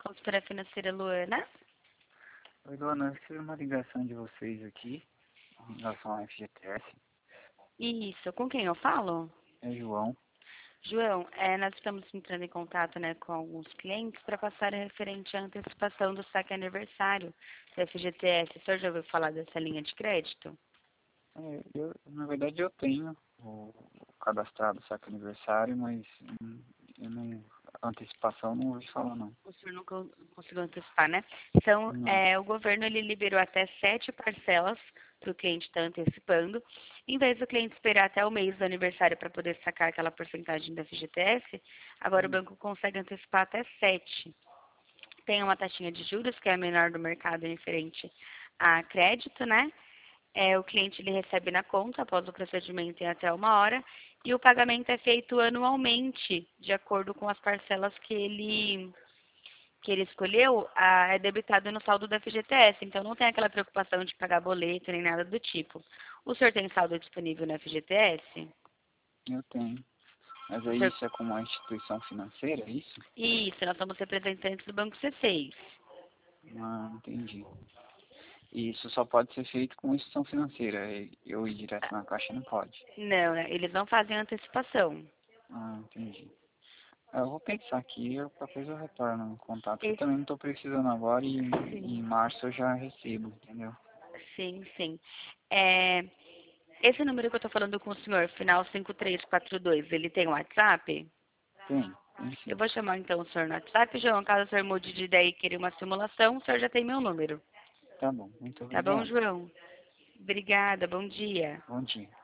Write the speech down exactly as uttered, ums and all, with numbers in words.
Consultora financeira Luana. Oi, Luana, eu recebi uma ligação de vocês aqui em relação ao F G T S. Isso, com quem eu falo? É João. João, é, nós estamos entrando em contato, né, com alguns clientes para passar referente à antecipação do saque aniversário do F G T S. O senhor já ouviu falar dessa linha de crédito? É, eu, na verdade, eu tenho o, o cadastrado saque aniversário, mas hum, eu não, antecipação não ouvi falar, não. O senhor não con- conseguiu antecipar, né? Então, Não. é, o governo ele liberou até sete parcelas que o cliente está antecipando. Em vez do cliente esperar até o mês do aniversário para poder sacar aquela porcentagem da F G T S, agora o Hum, banco consegue antecipar até sete. Tem uma taxinha de juros, que é a menor do mercado referente a crédito, né? É, o cliente ele recebe na conta após o procedimento em até uma hora e o pagamento é feito anualmente, de acordo com as parcelas que ele que ele escolheu, ah, é debitado no saldo do F G T S. Então não tem aquela preocupação de pagar boleto nem nada do tipo. O senhor tem saldo disponível no F G T S? eu tenho. Mas O aí senhor... isso é como uma instituição financeira, é isso? Isso, nós somos representantes do Banco C seis. Ah, entendi. E isso só pode ser feito com instituição financeira. e Eu ir direto na caixa não pode. Não, né, eles não fazem antecipação. Ah, entendi. Eu vou pensar aqui e qualquer coisa eu retorno em contato. Eu Esse, também não estou precisando agora e em sim, em março eu já recebo, entendeu? sim, sim. É, esse número que eu estou falando com o senhor, final cinco três quatro dois, ele tem WhatsApp? Tem, tem Eu sim. vou chamar então o senhor no WhatsApp, João. Caso o senhor mude de ideia e queira uma simulação, o senhor já tem meu número. Tá bom, muito Tá bom, obrigado. João? Obrigada, bom dia. Bom dia.